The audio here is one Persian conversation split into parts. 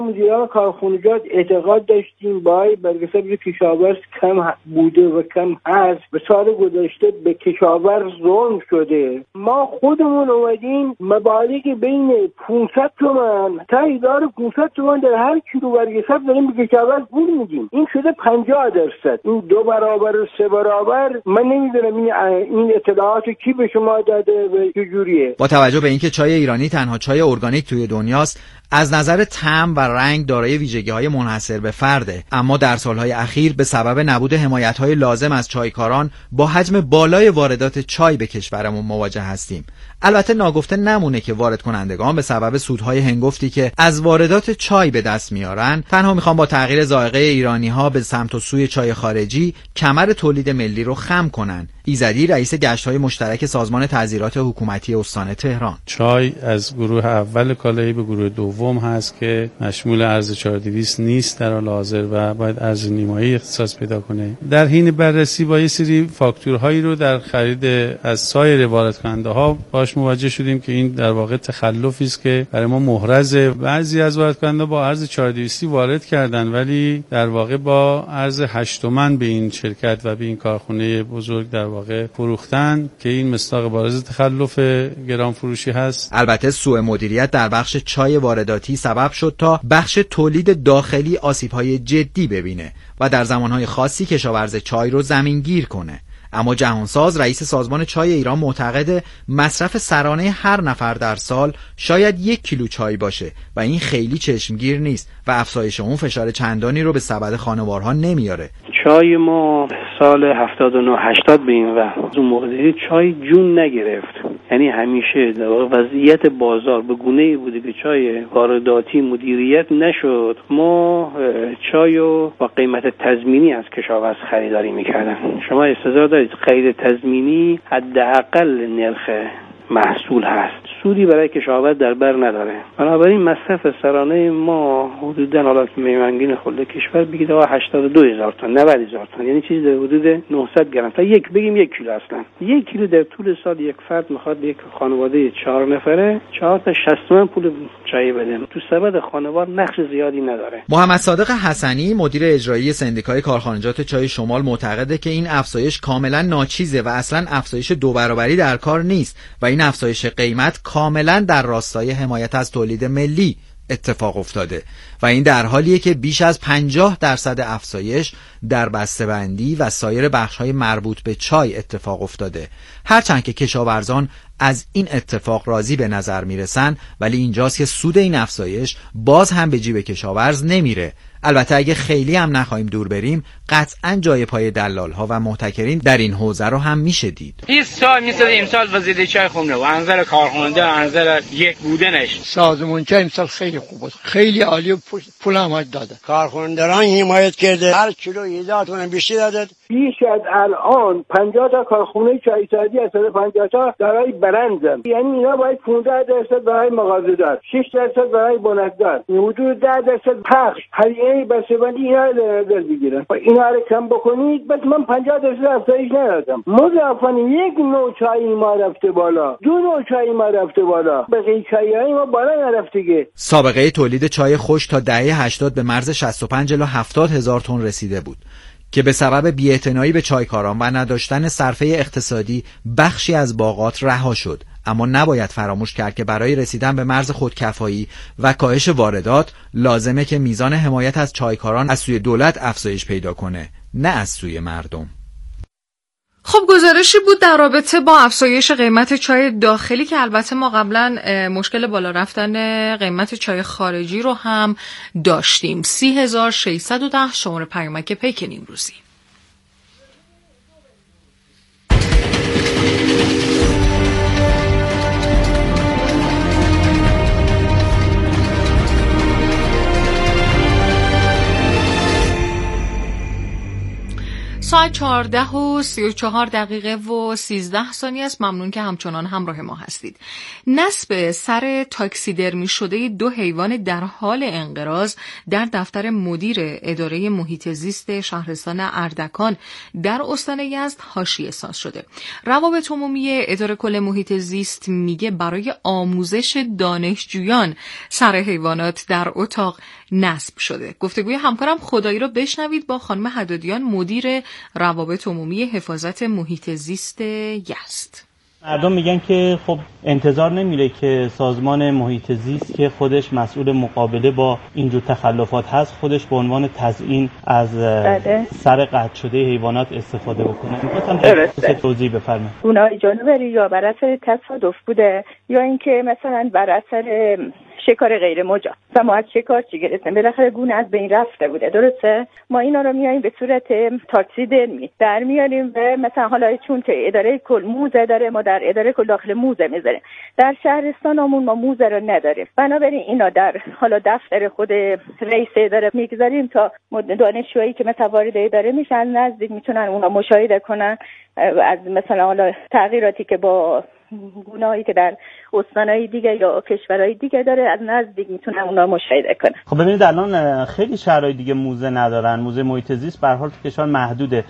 مدیران کارخانجات اعتقاد داشتیم با برگسابی کشاورز کم بوده و کم هست. به سال گذشته به کشاورز ظلم شده. ما خودمون اومدیم مبالغ بین 500 تومان تا 1500 تومان در هر کیلو برگساب داریم به کشاورز پول میدیم. این شده 50%. این 2 برابر و 3 برابر. من نمیدونم این اطلاعات کی به شما داده و چجوریه. با توجه به اینکه چای ایرانی تنها چای ارگانیک توی دنیاست، از نظر طعم و رنگ دارای ویژگی‌های منحصر به فرده، اما در سالهای اخیر به سبب نبود حمایت‌های لازم از چایکاران با حجم بالای واردات چای به کشورمون مواجه هستیم. البته ناگفته نمونه که وارد کنندگان به سبب سودهای هنگفتی که از واردات چای به دست میارن، تنها میخوان با تغییر ذائقه ایرانی‌ها به سمت و سوی چای خارجی کمر تولید ملی رو خم کنن. ایزدی رئیس گشت‌های مشترک سازمان تعزیرات حکومتی استان تهران: چای از گروه اول کالایی به گروه دوم هست که مشمول ارز 4200 نیست در حال حاضر و باید ارز نیمایی اختصاص پیدا کنه. در حین بررسی با یه سری فاکتورهایی رو در خرید از سایر واردکننده‌ها باش مواجه شدیم که این در واقع تخلفی است که برای ما محرزه. بعضی از واردکننده‌ها با ارز 4200 وارد کردن ولی در واقع با ارز 8 تومن به این شرکت و به این کارخانه بزرگ در واقع فروختن که این مصداق بارز تخلف گران فروشی هست. البته سوء مدیریت در بخش چای وارداتی سبب شد تا بخش تولید داخلی آسیب‌های جدی ببینه و در زمانهای خاصی کشاورز چای رو زمینگیر کنه. اما جهانساز رئیس سازمان چای ایران معتقد مصرف سرانه هر نفر در سال شاید 1 کیلو چای باشه و این خیلی چشمگیر نیست و افزایش اون فشار چندانی رو به سبد خانوارها نمیاره. چای ما سال 79-80 به این و از اون موقع چای جون نگرفت. یعنی همیشه در واقع وضعیت بازار به گونه‌ای بوده که چای وارداتی مدیریت نشد. ما چایو با قیمت تضمینی از کشاورز خریداری می‌کردن. شما استظهار دارید خرید تضمینی حداقل نرخ محصول هست، سودی برای کشاورز در بر نداره. بنابراین مصرف سرانه ما حدوداً حالا که میانگین کل کشور بگید 82,000 تا 90,000 تا، یعنی چیزی در حدود 900 گرم تا بگیم 1 کیلو. اصلا 1 کیلو در طول سال یک فرد میخواد یک خانواده 4 نفره 4 تا 60 تومن پول چای بده. تو سبد خانوار نقش زیادی نداره. محمد صادق حسنی مدیر اجرایی سندیکای کارخانجات چای شمال معتقده که این افزایش کاملا ناچیزه و اصلا افزایش 2 برابری در کار نیست و این افزایش قیمت کاملا در راستای حمایت از تولید ملی اتفاق افتاده و این در حالیه که بیش از 50% افزایش در بسته‌بندی و سایر بخش‌های مربوط به چای اتفاق افتاده. هرچند که کشاورزان از این اتفاق راضی به نظر میرسن، ولی اینجاست که سود این افزایش باز هم به جیب کشاورز نمیره. البته اگه خیلی هم نخواهیم دور بریم، قطعاً جای پای دلال‌ها و محتکرین در این حوزه رو هم میشه دید. 20 سال مثل امسال وزیر چای خونه و انظر کارخونده انظر یک بودنش سازمان چای امسال خیلی خوب است، خیلی عالی، پول هم داده. کارخوندگان حمایت کرده، هر کیلو 1000 تومان بیشتر داده. بیش از الان 50 تا کارخونه چای سازی از 50 تا دارای برندن، یعنی اینا باید 15% برای مغازه‌دار، 6% برای بنکدار، حدود 10% پخش، هریه بسیاری اینا رو در بگیرن. اینا رو کم بکنید. بس من 50% افزایش ندادم. مضافاً یک نوع چای ما رفته بالا، 2 نوع چای ما رفته بالا، بقیه چای‌های ما بالا نرفته که. سابقه تولید چای خشک تا دهه 80 به مرز 65 الی 70 هزار تن رسیده بود که به سبب بی‌اعتنایی به چایکاران و نداشتن صرفه اقتصادی بخشی از باغات رها شد. اما نباید فراموش کرد که برای رسیدن به مرز خودکفایی و کاهش واردات لازمه که میزان حمایت از چایکاران از سوی دولت افزایش پیدا کنه، نه از سوی مردم. خب گزارشی بود در رابطه با افزایش قیمت چای داخلی که البته ما قبلا مشکل بالا رفتن قیمت چای خارجی رو هم داشتیم. 30,610 شماره پیامک پیک امروزی. ساعت 14:34 است. ممنون که همچنان همراه ما هستید. نصب سر تاکسیدرمی شده 2 حیوان در حال انقراض در دفتر مدیر اداره محیط زیست شهرستان اردکان در استان یزد حاشیه‌ساز شده. روابط عمومی اداره کل محیط زیست میگه برای آموزش دانشجویان سر حیوانات در اتاق نصب شده. گفتگوی همکارم خدایی رو بشنوید با خانم حدادیان، مدیر روابط عمومی حفاظت محیط زیست یزد. مردم میگن که خب انتظار نمیره که سازمان محیط زیست که خودش مسئول مقابله با اینجور تخلفات هست خودش به عنوان تزیین از سر قطع شده حیوانات استفاده بکنه. میخواستم توضیح بفرمایید. اونها جانوری یا بر اثر تصادف بوده یا اینکه مثلا بر اثر شکار غیر مجاز و ما از شکار چی گرفتیم، بالاخره گونه از بین رفته بوده. درسته؟ ما اینا رو میاییم به صورت تاکسیدرمی در میاریم و مثلا حالا چون که اداره کل موزه داره، ما در اداره کل داخل موزه میذاریم. در شهرستانمون ما موزه رو نداریم، بنابراین اینا در حالا دفتر خود رئیس اداره میگذاریم تا دانشجویی که مثلا وارد اداره میشن نزدیک میتونن اونا مشاهده کنن از مثلا حالا تغییراتی که با گونه‌هایی که در استان‌های دیگه یا کشورهای دیگه داره از نزدیک میتونن اونا مشاهده کنن. خب ببینید الان خیلی شهرهای دیگه موزه ندارن، موزه محیط زیست به هر حال تو کشور محدوده.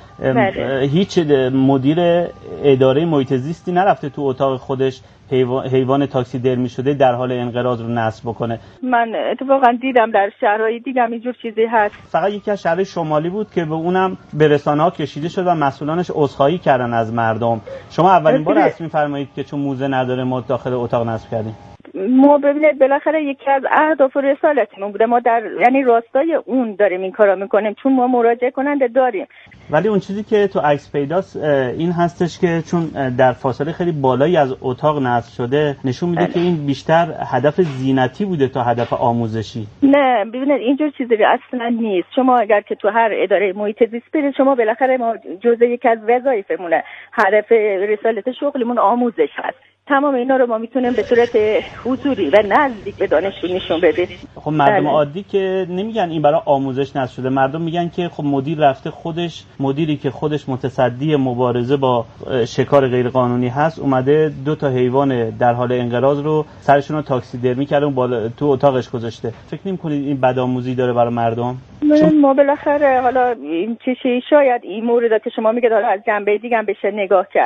هیچ مدیر اداره محیط زیستی نرفته تو اتاق خودش حیوان تاکسیدرمی شده در حال انقراض رو نصب بکنه. من اتفاقا دیدم در شهرهای دیگه هم اینجور چیزی هست. فقط یکی از شهرهای شمالی بود که به اونم به رسانه‌ها کشیده شد و مسئولانش عذرخواهی کردن از مردم. شما اولین بار است می‌فرمایید که چون موزه نداره ما داخل اتاق نصب کردیم. ما ببینید بالاخره یکی از اهداف و رسالتمون بوده، ما در یعنی راستای اون داریم این کارا میکنیم چون ما مراجعه کننده داریم. ولی اون چیزی که تو عکس پیداست این هستش که چون در فاصله خیلی بالایی از اتاق نصب شده نشون میده که این بیشتر هدف زینتی بوده تا هدف آموزشی. نه ببینید اینجور چیزی اصلا نیست. شما اگر که تو هر اداره محیط زیست برید، شما بالاخره ما جزء یکی از وظایفمونه، هدف رسالت شغلمون آموزش هست. تمام اینا رو ما میتونیم به صورت حضوری و نزدیک به دانشجو نشون بدیم. خب مردم عادی که نمیگن این برای آموزش نصب شده، مردم میگن که خب مدیر رفته خودش، مدیری که خودش متصدی مبارزه با شکار غیر قانونی هست اومده 2 تا حیوان در حال انقراض رو سرشون رو تاکسیدرمی کرده و تو اتاقش گذاشته. فکر نمی‌کنید این بدآموزی داره برای مردم؟ ما بالاخره حالا این چیزی شاید این مورد که شما میگید حالا از جنبه دیگه هم بشه نگاه کرد.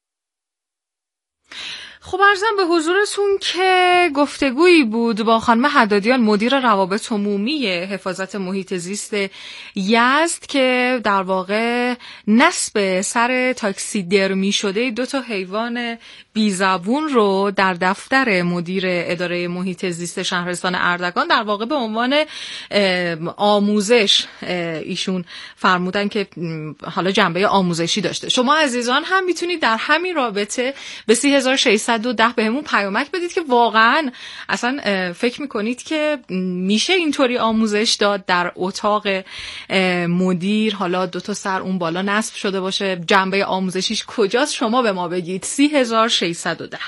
خب عرضم به حضورتون که گفتگویی بود با خانم حدادیان، مدیر روابط عمومی حفاظت محیط زیست یزد، که در واقع نصب سر تاکسیدرمی شده 2 تا حیوان بیزبون رو در دفتر مدیر اداره محیط زیست شهرستان اردکان در واقع به عنوان آموزش ایشون فرمودن که حالا جنبه آموزشی داشته. شما عزیزان هم میتونید در همین رابطه به 3610 بهمون پیامک بدید که واقعا اصلا فکر میکنید که میشه اینطوری آموزش داد در اتاق مدیر، حالا 2 تا سر اون بالا نصب شده باشه، جنبه آموزشیش کجاست؟ شما به ما بگید. 3610.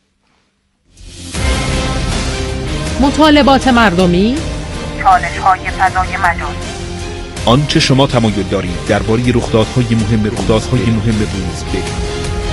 مطالبات مردمی، چالش‌های فضای مجازی، آنچه شما تمایل دارید درباره رخدادهای مهم روز بگید.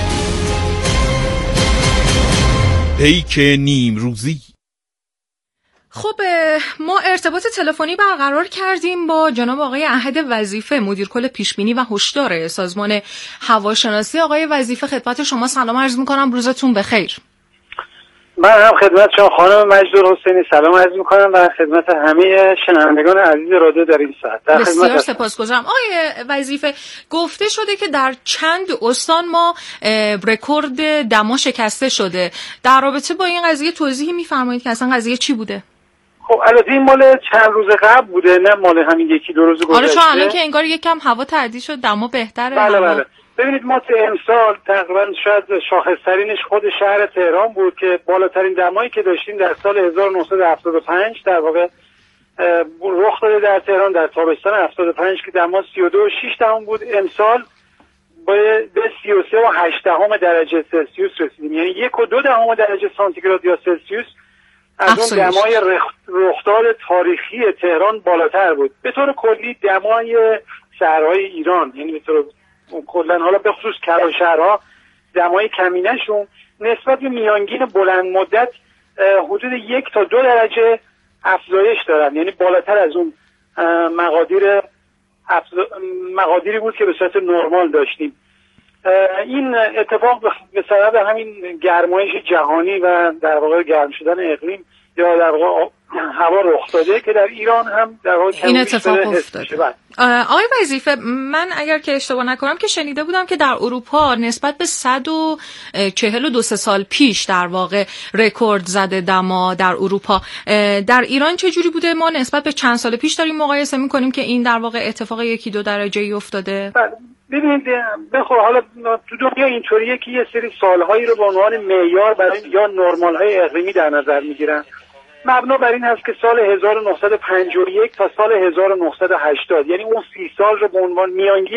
پیک نیم روزی. خب ما ارتباط تلفنی برقرار کردیم با جناب آقای احد وظیفه، مدیر کل پیشبینی و هشدار سازمان هواشناسی. آقای وظیفه خدمت شما سلام عرض می‌کنم، روزتون بخیر. من هم خدمت شما خانم مجدالحسینی سلام عرض می‌کنم و خدمت همه شنوندگان عزیز رادیو در این ساعت. بسیار سپاسگزارم. آقای وظیفه، گفته شده که در چند استان ما رکورد دما شکسته شده. در رابطه با این قضیه توضیحی می‌فرمایید که اصلا قضیه چی بوده؟ خب البته این مال چند روز قبل بوده، نه مال همین 1-2 روز گذشته. آره چون الان که انگار یکم هوا تعدیل شد، دما بهتره. بله. ببینید ما تو امسال تقریبا شاید شاخص‌ترینش خود شهر تهران بود که بالاترین دمایی که داشتیم در سال 1975 در واقع رخ داده در تهران در تابستان 75 که دما 32.6 بود. امسال به 33.8 درجه سلسیوس رسیدیم، یعنی 1.2 درجه سانتیگراد یا سلسیوس از اون دمای رخداد تاریخی تهران بالاتر بود. به طور کلی دمای شهرهای ایران، یعنی به طور کلا حالا به خصوص کلانشهرها دمای کمینه‌شون نسبت به میانگین بلند مدت حدود 1 تا 2 درجه افزایش دارن، یعنی بالاتر از اون مقادیری بود که به صورت نرمال داشتیم. این اتفاق به سبب همین گرمایش جهانی و در واقع گرم شدن اقلیم یا در واقع هوا رخ داده که در ایران هم در واقع این اتفاق افتاده. آقای وظیفه، من اگر که اشتباه نکنم که شنیده بودم که در اروپا نسبت به 142 سال پیش در واقع رکورد زده دما در اروپا. در ایران چه جوری بوده؟ ما نسبت به چند سال پیش داریم مقایسه می‌کنیم که این در واقع اتفاق 1-2 درجه‌ای افتاده. ببینید حالا تو دنیا اینطوریه که یه سری سالهایی رو به عنوان معیار برای یا نرمال‌های اقلیمی در نظر می‌گیرن. مبنا بر این هست که سال 1951 تا سال 1980 یعنی اون 30 سال رو به عنوان میانگین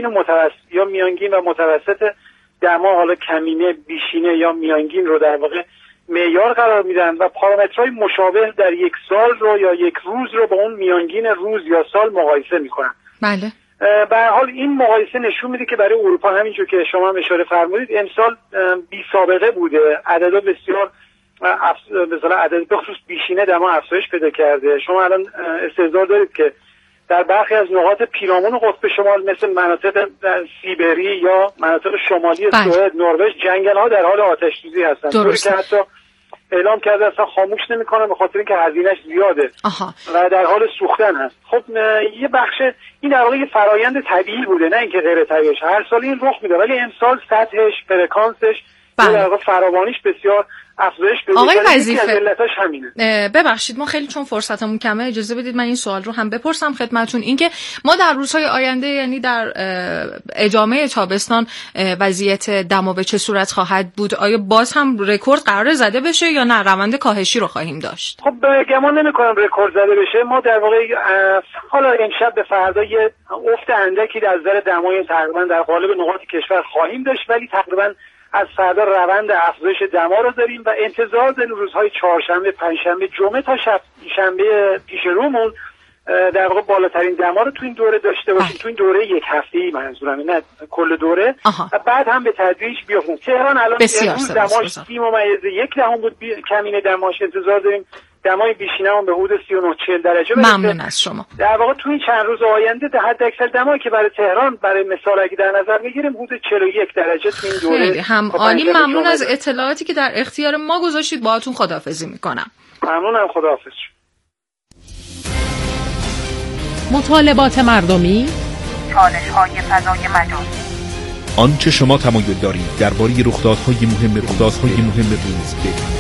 و متوسط دما، حالا کمینه، بیشینه یا میانگین رو در واقع معیار قرار میدن و پارامترهای مشابه در یک سال رو یا یک روز رو با اون میانگین روز یا سال مقایسه میکنن. بله. به هر حال این مقایسه نشون میده که برای اروپا همینجور که شما هم اشاره فرمودید امسال بی سابقه بوده. عدد بسیار مثلا عدد به خصوص بیشینه دما افزایش پیدا کرده. شما الان استحضار دارید که در برخی از نقاط پیرامون قطب شمال مثل مناطق سیبری یا مناطق شمالی سوئد، نروژ، جنگل‌ها در حال آتش‌سوزی هستن، طوری که حتی اعلام کرده اصلا خاموش نمی‌کنن به خاطر اینکه هزینه‌اش زیاده و در حال سوختن هست. خب یه بخش این در واقع یه فرایند طبیعی بوده، نه اینکه غیر طبیعی. هر سال این رخ میده ولی امسال سطحش، فرکانسش، در واقع فراوانیش بسیار افزایش پیدا کرده. آقای وظیفه، علتش همینه. ببخشید ما خیلی چون فرصتمون کمه اجازه بدید من این سوال رو هم بپرسم خدمتتون، اینکه ما در روزهای آینده یعنی در ادامه تابستان وضعیت دما به چه صورت خواهد بود؟ آیا باز هم رکورد قرار زده بشه یا نه روند کاهشی رو خواهیم داشت؟ خب گمان نمی‌کنم رکورد زده بشه. ما در واقع حالا امشب به فردا یه افت اندکی از نظر دمای تقریبا در قالب نقاط کشور خواهیم داشت، ولی تقریبا از فردا روند افزایش دما رو داریم و انتظار داریم روزهای چهارشنبه، پنجشنبه، جمعه تا شنبه پیش رومون در واقع بالاترین دما رو تو این دوره داشته باشیم. تو این دوره یک هفته‌ای منظورم، نه کل دوره. و بعد هم به تدریج بیافته. تهران الان امروز دماش 30.1 بود، کمینه دماش. انتظار داریم دمای بیشینه هم به حدود 39-40 درجه برسه. ممنون از شما. در واقع تو این چند روز آینده در حد اکثر دمایی که برای تهران برای مثال اگه در نظر بگیریم حدود 41 درجه تو این دوره. خیلی هم عالی. ممنون از اطلاعاتی که در اختیار ما گذاشتید. باهاتون خداحافظی میکنم. ممنونم. خداحافظ. مطالبات مردمی، چالش‌های فضای مجازی، آنچه شما تمایل دارید درباره رخدادهای مهم روز بگویید.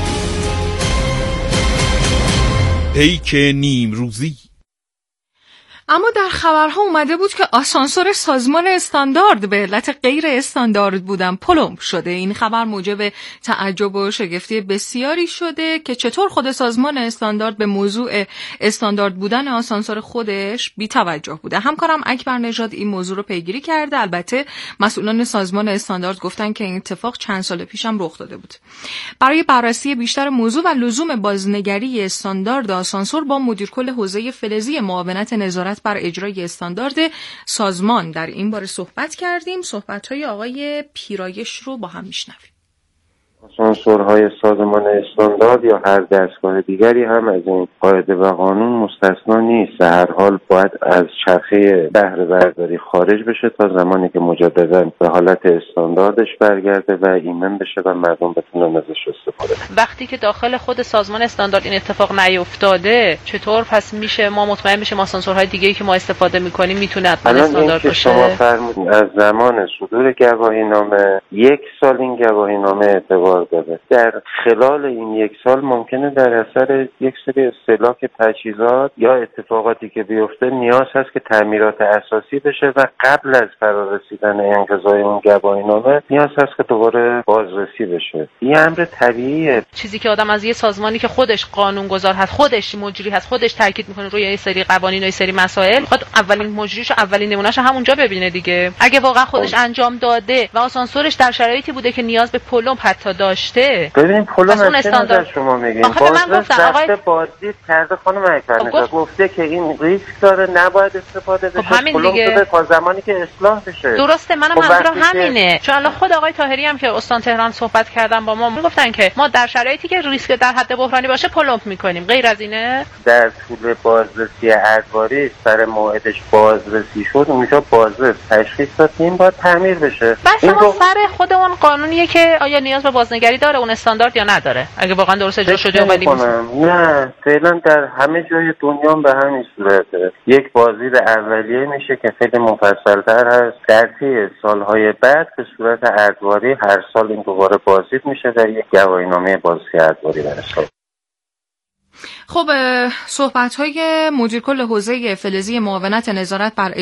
پیک نیم روزی. اما در خبرها اومده بود که آسانسور سازمان استاندارد به علت غیر استاندارد بودن پلم شده. این خبر موجب تعجب و شگفتی بسیاری شده که چطور خود سازمان استاندارد به موضوع استاندارد بودن آسانسور خودش بی توجه بوده. همکارم اکبر نژاد این موضوع رو پیگیری کرده. البته مسئولان سازمان استاندارد گفتن که این اتفاق چند سال پیش هم رخ داده بود. برای بررسی بیشتر موضوع و لزوم بازنگری استاندارد آسانسور با مدیر کل حوزه فلزی معاونت نظارت بر اجرای استاندارد سازمان در این باره صحبت کردیم. صحبت‌های آقای پیرایش رو با هم میشنویم. آسانسورهای سازمان استاندارد یا هر دستگاه دیگری هم از این قاعده و قانون مستثنا نیست. در هر حال باید از چرخه بهره برداری خارج بشه تا زمانی که مجددا به حالت استانداردش برگرده و ایمن بشه و مردم بتونن ازش استفاده کنن. وقتی که داخل خود سازمان استاندارد این اتفاق نیفتاده چطور پس میشه ما مطمئن بشیم آسانسورهای دیگه‌ای که ما استفاده می‌کنیم میتونه حتما استاندارد باشه؟ شما فرمودید از زمان صدور گواهینامه 1 سال این گواهینامه اعتبار داره. در خلال این 1 سال ممکنه در اثر یک سری استهلاک تجهیزات یا اتفاقاتی که بیفته نیاز هست که تعمیرات اساسی بشه و قبل از فرارسیدن انقضای اون گواهینامه نیاز هست که دوباره بازرسی بشه. این امر طبیعیه. چیزی که آدم از یه سازمانی که خودش قانونگذار هست، خودش مجری هست، خودش تاکید میکنه روی یه سری قوانین و یه سری مسائل، خود اولین مجریش اولین نمونهشو همونجا ببینه دیگه. اگه واقعا خودش انجام داده و آسانسورش در شرایطی بوده که نیاز به پلم حتی داشته. ببین پلم از چه نظر شما میگین؟ بازرس رفته بازدید کرده خانم اکبرنژاد، گفته که این ریسک داره نباید استفاده بشه. پلم شده تا زمانی که اصلاح بشه. درسته، منم منظورم همینه. چون الان خود آقای طاهری هم که استان تهران صحبت کردن با ما میگفتن که ما در شرایطی که ریسک در حد بحرانی باشه پلم میکنیم. غیر از اینه در طول بازرسی ادواری سر موعدش بازرسی شد، اونجا بازرس تشخیص داد این باید تعمیر بشه. بس ما سر خود اون قانونیه که آیا نیاز به بازنگری داره اون استاندارد یا نداره. اگه واقعا درست اجرا شده ولی نه فعلا در همه جای دنیا به همین صورته. یک بازدید اولیه میشه که خیلی مفصل‌تر هست. در طی سالهای بعد به صورت ادواری هر سال این دوباره بازدید میشه و یک گواهینامه بازرسی ادواری در حساب. خب صحبت‌های مدیر کل حوزه فلزی معاونت نظارت بر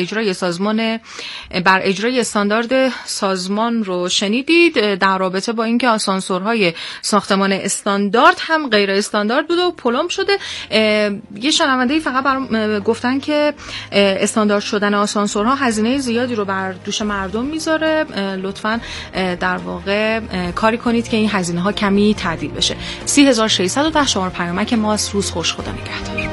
اجرای استاندارد سازمان رو شنیدید در رابطه با اینکه آسانسورهای ساختمان استاندارد هم غیر استاندارد بوده و پلم شده. یه شنونده‌ای فقط برام گفتن که استاندارد شدن آسانسورها هزینه زیادی رو بر دوش مردم میذاره، لطفاً در واقع کاری کنید که این هزینه‌ها کمی تعدیل بشه. 30610 شماره پیامک ماست. روز خوش، خدا نگهدار.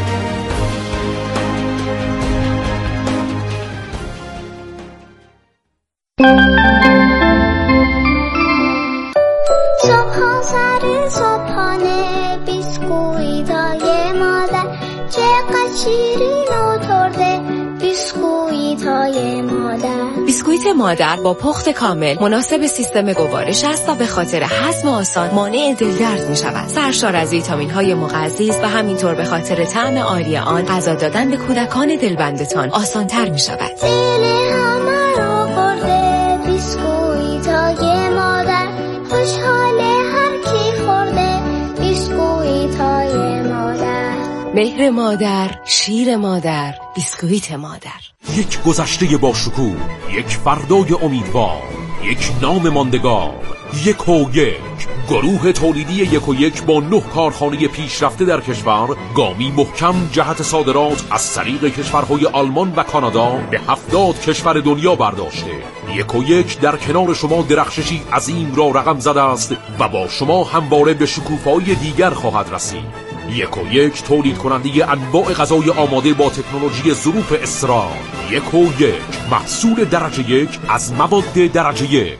صبحانه بیسکویتای مادر چقدر شیرین و ترده بیسکویتای مادر. بیسکویت مادر با پخت کامل مناسب سیستم گوارش است و به خاطر هضم آسان مانع دلدرد می شود. سرشار از ویتامین‌های مغذی است و همینطور به خاطر طعم عالی آن غذا دادن به کودکان دلبندتان آسان‌تر می شود. دل همه رو خورده بیسکویتای مادر، خوشحاله هر کی خورده بیسکویتای مادر. مهر مادر، شیر مادر، بیسکویت مادر. یک گذشته با شکوه، یک فردای امیدوار، یک نام ماندگار، یک و یک. گروه تولیدی یک و یک با 9 کارخانه پیشرفته در کشور گامی محکم جهت صادرات از طریق کشورهای آلمان و کانادا به 70 کشور دنیا برداشته. یک و یک در کنار شما درخششی عظیم را رقم زده است و با شما همواره به شکوفه‌های دیگر خواهد رسید. یک و یک تولید کننده انواع غذای آماده با تکنولوژی ظروف اسرار. یک و یک محصول درجه یک از مواد درجه یک.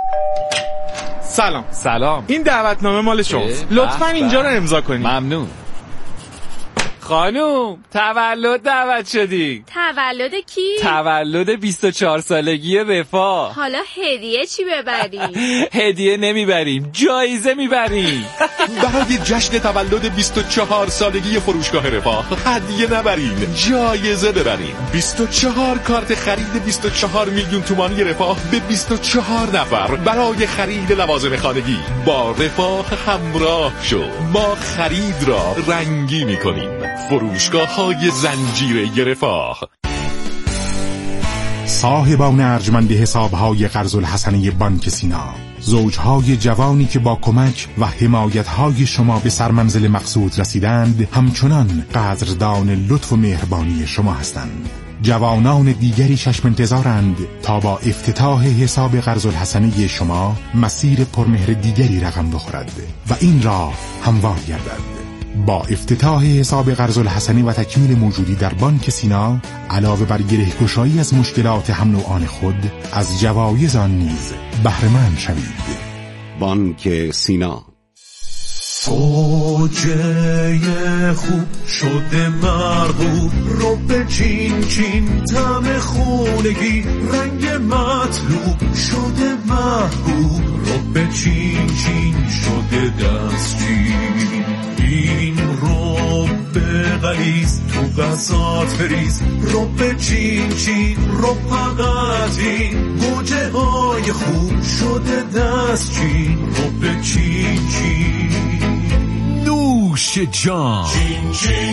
سلام. این دعوتنامه مال شماست. لطفاً اینجا رو امضا کنید. ممنون. خانوم تولد دعوت شدی. تولد کی؟ تولد 24 سالگی رفاه. حالا هدیه چی ببریم؟ هدیه نمیبریم، جایزه میبریم. برای جشن تولد 24 سالگی فروشگاه رفاه هدیه نبرین، جایزه ببرین. 24 کارت خرید 24 میلیون تومانی رفاه به 24 نفر برای خرید لوازم خانگی. با رفاه همراه شو، ما خرید را رنگی میکنیم. فروشگاه‌های زنجیره رفاه. صاحبان ارجمند حساب‌های قرض الحسنه بانک سینا، زوجهای جوانی که با کمک و حمایت‌های شما به سرمنزل مقصود رسیدند، همچنان قدردان لطف و مهربانی شما هستند. جوانان دیگری چشم انتظارند تا با افتتاح حساب قرض الحسنه شما مسیر پرمهر دیگری رقم بخورد و این راه هموار گردد. با افتتاح حساب قرض الحسنه و تکمیل موجودی در بانک سینا، علاوه بر گره‌گشایی از مشکلات هم نوعان خود، از جوایز آن نیز بهره مند شوید. بانک سینا. گوجه خوب شده مرغوب رو به چین چین طعم خونگی، رنگ مطلوب شده محبوب رو به چین چین شده دستچین. این رو به غلیظ تو غذات ریز رو به چین چین رو فقط این گوجه های خوب شده دستچین رو به چین چین. نوش جان. چین چین.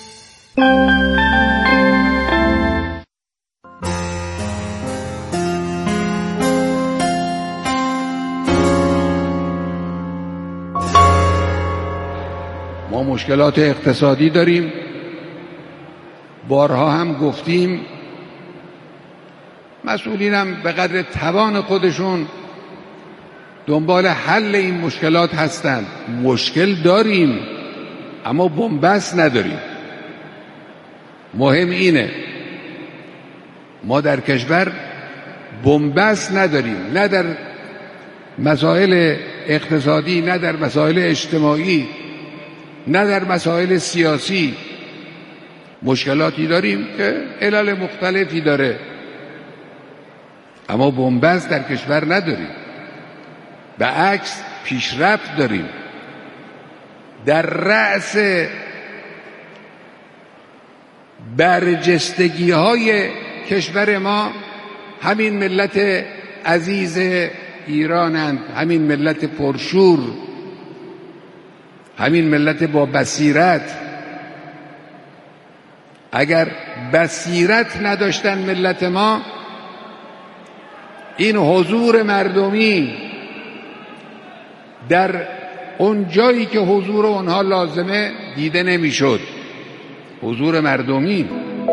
ما مشکلات اقتصادی داریم، بارها هم گفتیم. مسئولینم به قدر توان خودشون دنبال حل این مشکلات هستند. مشکل داریم اما بن‌بست نداریم. مهم اینه ما در کشور بن‌بست نداریم، نه در مسائل اقتصادی، نه در مسائل اجتماعی، نه در مسائل سیاسی. مشکلاتی داریم که علل مختلفی داره اما بن‌بست در کشور نداریم. به عکس پیشرفت داریم. در رأس برجستگی های کشور ما همین ملت عزیز ایرانند، همین ملت پرشور، همین ملت با بصیرت. اگر بصیرت نداشتن ملت ما، این حضور مردمی در اون جایی که حضور اونها لازمه دیده نمیشد. حضور مردمی.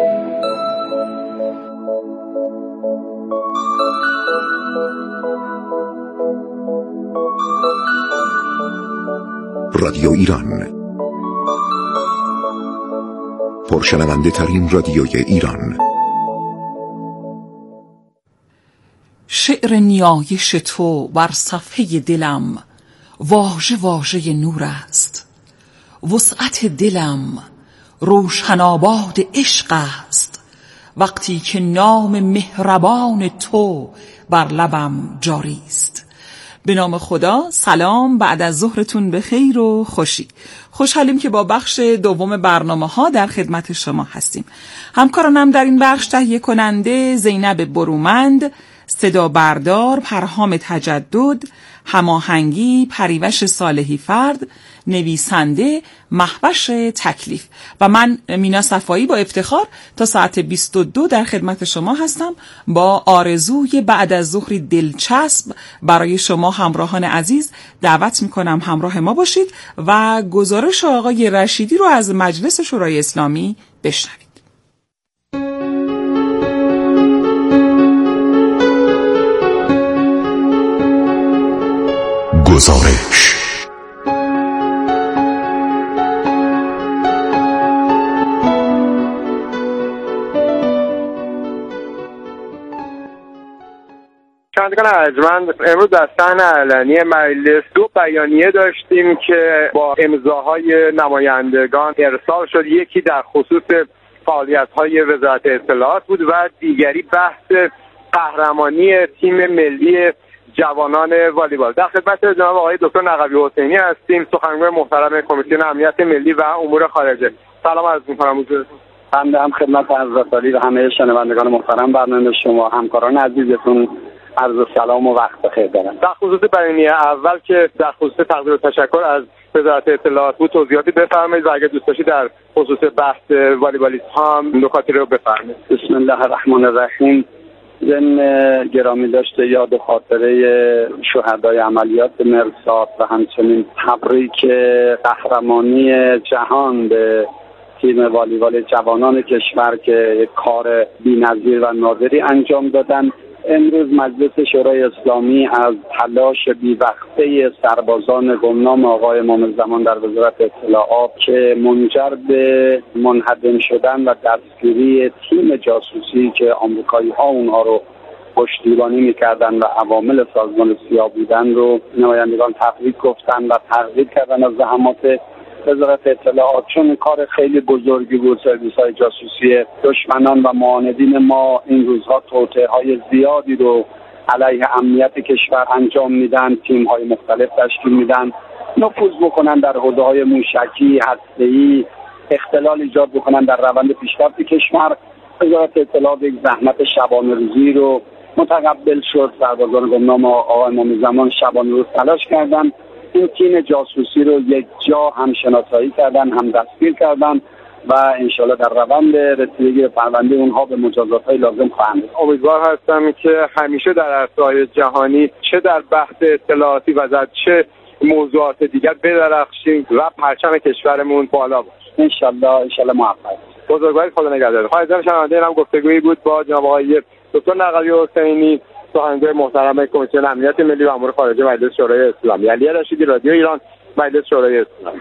رادیو ایران، پرشنونده ترین رادیوی ایران. شعر نیایش تو بر صفحه دلم واژه واژه نور است. وسعت دلم روشن آباد عشق است. وقتی که نام مهربان تو بر لبم جاری است. به نام خدا. سلام، بعد از ظهرتون به خیر و خوشی. خوشحالیم که با بخش دوم برنامه ها در خدمت شما هستیم. همکارانم در این بخش تهیه کننده زینب برومند، صدا بردار پرهام تجدد، هماهنگی پریوش صالحی فرد، نویسنده مهوش تکلیف و من مینا صفایی با افتخار تا ساعت 22 در خدمت شما هستم با آرزوی بعد از ظهری دلچسب برای شما همراهان عزیز. دعوت میکنم همراه ما باشید و گزارش آقای رشیدی رو از مجلس شورای اسلامی بشنوید. گزارش. شنوندگان ارجمند، امروز در صحن علنی مجلس دو بیانیه داشتیم که با امضاهای نمایندگان ارسال شد. یکی در خصوص فعالیت‌های وزارت اطلاعات بود و دیگری بحث قهرمانی تیم ملی جوانان والیبال. در خدمت جناب آقای دکتر نقوی حسینی هستیم، سخنگوی محترم کمیسیون امنیت ملی و امور خارجه. سلام عرض می‌کنم حضورتون. هم خدمت حضرت عالی و همه شنوندگان محترم برنامه شما، همکاران عزیزتون عرض سلام و وقت بخیر دارم. در خصوص بیانیه اول که در خصوص تقدیر و تشکر از وزارت اطلاعات بود توضیحاتی بفرمایید و اگر دوست داشتید در خصوص بحث والیبالیست هم نکاتی رو بفرمایید. بسم الله الرحمن الرحیم. ضمن گرامی داشته یاد خاطره شهدای عملیات مرصاد و همچنین تبریک قهرمانی جهان به تیم والیبال جوانان کشور که یک کار بی‌نظیر و نادری انجام دادن، امروز مجلس شورای اسلامی از تلاش بی‌وقفه سربازان گمنام آقای امام زمان در وزارت اطلاعات که منجر به منهدم شدن و دستگیری تیم جاسوسی که آمریکایی‌ها اونها رو پشتیبانی می‌کردن و عوامل سازمان سیا بودن رو نمایندگان تبریک گفتن و تقدیر کردن از زحمات وزارت اطلاعات، چون کار خیلی بزرگی بود. سرویس‌های جاسوسی دشمنان و معاندین ما این روزها توطئه‌های زیادی رو علیه امنیت کشور انجام میدن، تیم‌های مختلف تشکیل میدن، نفوذ بکنن در حوزه‌های موشکی، هسته‌ای، اختلال ایجاد بکنن در روند پیشرفت کشور. وزارت اطلاعات یک زحمت شبانه روزی رو متقبل شد. سربازان گمنام آقای امام زمان شبانه روز تلاش کردن، این تیم جاسوسی رو یک جا هم شناسایی کردن، هم دستگیر کردن و انشالله در روند رسیدگی پرونده اونها به مجازات‌های لازم خواهند. امیدوار هستم که همیشه در عرصه‌های جهانی چه در بحث اطلاعاتی و در چه موضوعات دیگر بدرخشیم و پرچم کشورمون بالا باشه. انشالله موفق. بزرگواری خدا نگهدار. حاضر شنونده هم گفتگویی بود با جناب آقای دکتر نقوی حسینی، سخنگوی محترم کمیسیون امنیت ملی و امور خارجه مجلس شورای اسلامی. علی رشیدی، رادیو ایران، مجلس شورای اسلامی.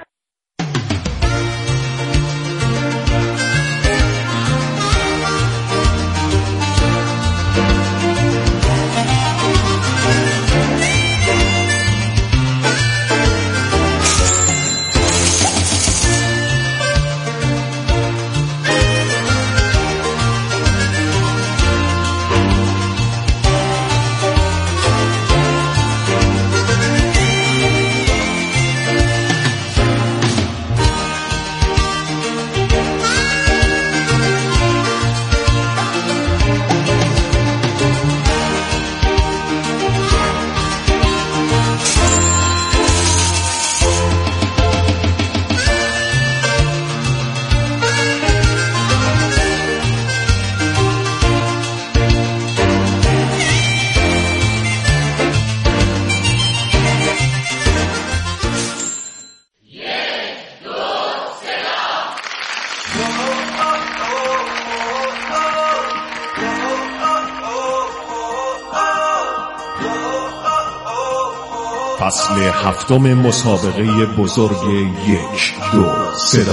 فصل هفتم مسابقه بزرگ 1 2 صدا.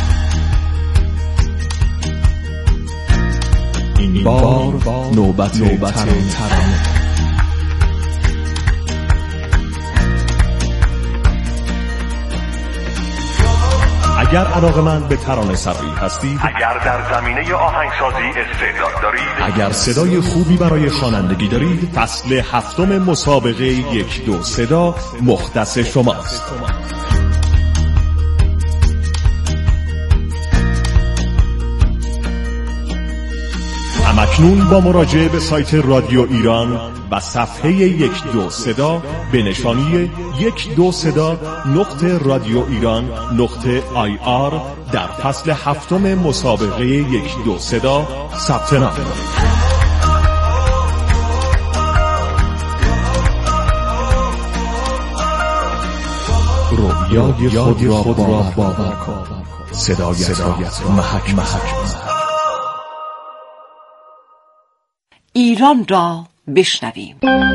این بار نوبت ترانه. اگر علاقه‌مند به ترانه سرایی هستید، اگر در زمینه آهنگسازی استعداد دارید، اگر صدای خوبی برای خوانندگی دارید، فصل هفتم مسابقه 1 2 صدا مختص شماست. همکنون با مراجعه به سایت رادیو ایران و صفحه 1 2 صدا به نشانی 1 2 صدا رادیو ایران .ir در فصل هفتم مسابقه 1 2 صدا ثبت نام کنید. رویای خود را باور کن، صدایت محک. ایران را بشنویم.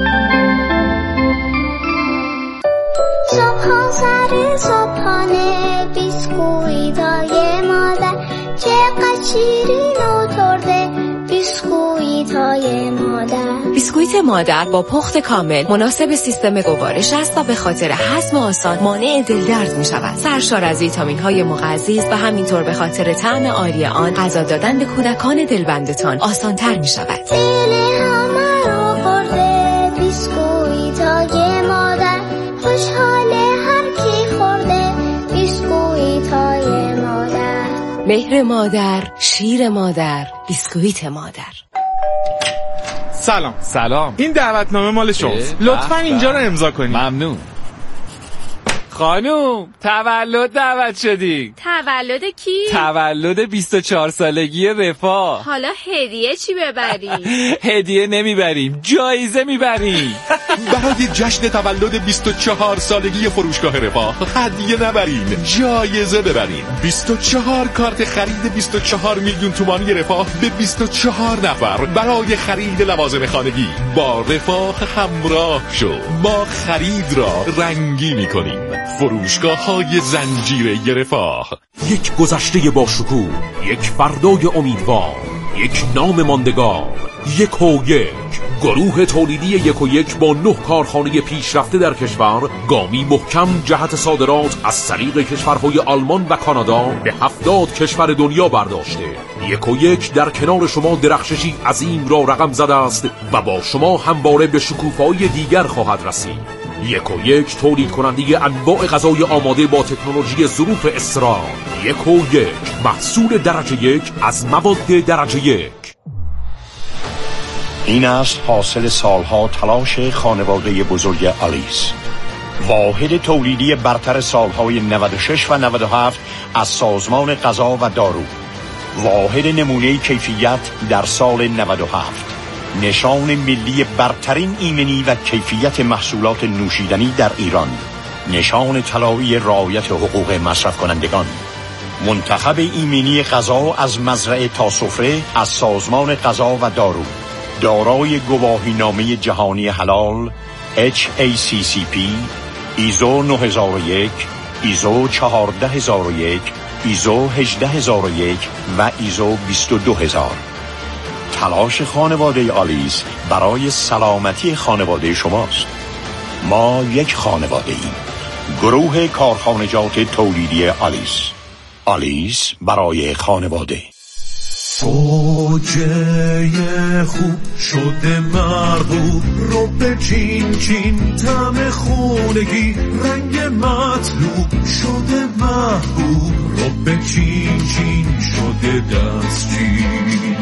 صبح سر صبحانه بیسکویتای مادر چقدر شیرین و ترده بیسکویتای مادر. بیسکویت مادر با پخت کامل مناسب سیستم گوارش است و به خاطر هضم آسان مانع دلدرد می شود. سرشار از ویتامین‌های مغذی و همینطور به خاطر طعم عالی آن غذا دادن به کودکان دلبندتان آسان‌تر می شود. بیسکویتای مادر خوشحاله هر کی خورده بیسکویتای مادر. مهر مادر، شیر مادر، بیسکویت مادر. سلام. این دعوتنامه مال شماست. لطفاً اینجا رو امضا کنید. ممنون. خانوم تولد دعوت شدی. تولد کی؟ تولد 24 سالگی رفاه. حالا هدیه چی ببریم؟ هدیه نمیبریم، جایزه میبریم. برای جشن تولد 24 سالگی فروشگاه رفاه هدیه نبرین، جایزه ببرین. 24 کارت خرید 24 میلیون تومانی رفاه به 24 نفر برای خرید لوازم خانگی. با رفاه همراه شو، ما خرید را رنگی میکنیم. فروشگاه‌های زنجیره رفاه. یک گذشته با شکوه، یک فردای امیدوار، یک نام ماندگار، 1 و 1 گروه تولیدی 1 و 1 با 9 کارخانه پیشرفته در کشور گامی محکم جهت صادرات از طریق کشورهای آلمان و کانادا به 70 کشور دنیا برداشته. 1 و 1 در کنار شما درخششی عظیم را رقم زده است و با شما همواره به شکوفه‌های دیگر خواهد رسید. 1 و 1 تولید کننده انواع غذای آماده با تکنولوژی ظروف اسرار. 1 و 1 محصول درجه 1 از مواد درجه 1. این است حاصل سالها تلاش خانواده بزرگ آلیس، واحد تولیدی برتر سالهای 96 و 97 از سازمان غذا و دارو، واحد نمونه کیفیت در سال 97، نشان ملی برترین ایمنی و کیفیت محصولات نوشیدنی در ایران، نشان طلایی رعایت حقوق مصرف کنندگان، منتخب ایمنی غذا از مزرعه تا سفره از سازمان غذا و دارو، دارای گواهینامه جهانی حلال HACCP، ایزو 9001، ایزو 14001، ایزو 18001 و ایزو 22000. تلاش خانواده آلیس برای سلامتی خانواده شماست. ما یک خانواده ایم. گروه کارخانجات تولیدی آلیس. آلیس برای خانواده. گوجه خوب شده مرغوب، رو به چین چین طعم خونگی، رنگ مطلوب شده محبوب، رو به چین چین شده دستچین.